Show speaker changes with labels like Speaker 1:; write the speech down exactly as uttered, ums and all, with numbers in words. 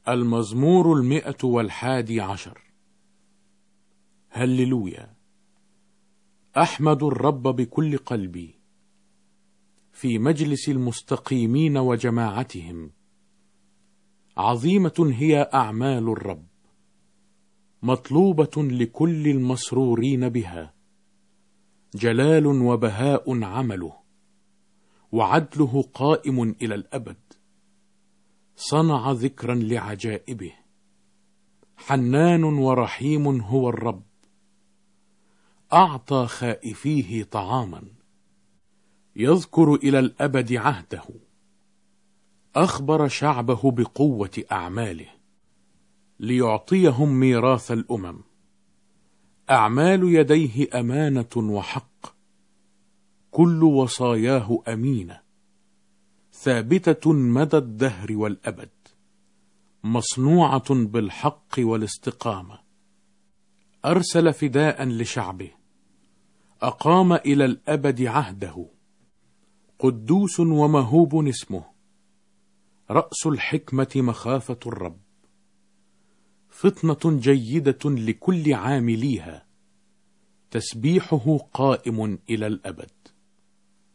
Speaker 1: المزمور المئة والحادي عشر. هللويا. أحمد الرب بكل قلبي في مجلس المستقيمين وجماعتهم. عظيمة هي أعمال الرب، مطلوبة لكل المسرورين بها. جلال وبهاء عمله، وعدله قائم إلى الأبد. صنع ذكرا لعجائبه. حنان ورحيم هو الرب، أعطى خائفيه طعاما. يذكر إلى الأبد عهده، أخبر شعبه بقوة أعماله، ليعطيهم ميراث الأمم. أعمال يديه أمانة وحق، كل وصاياه أمينة، ثابتة مدى الدهر والأبد، مصنوعة بالحق والاستقامة. أرسل فداء لشعبه، أقام إلى الأبد عهده. قدوس ومهوب اسمه، رأس الحكمة مخافة الرب. فطنة جيدة لكل عامليها، تسبيحه قائم إلى الأبد.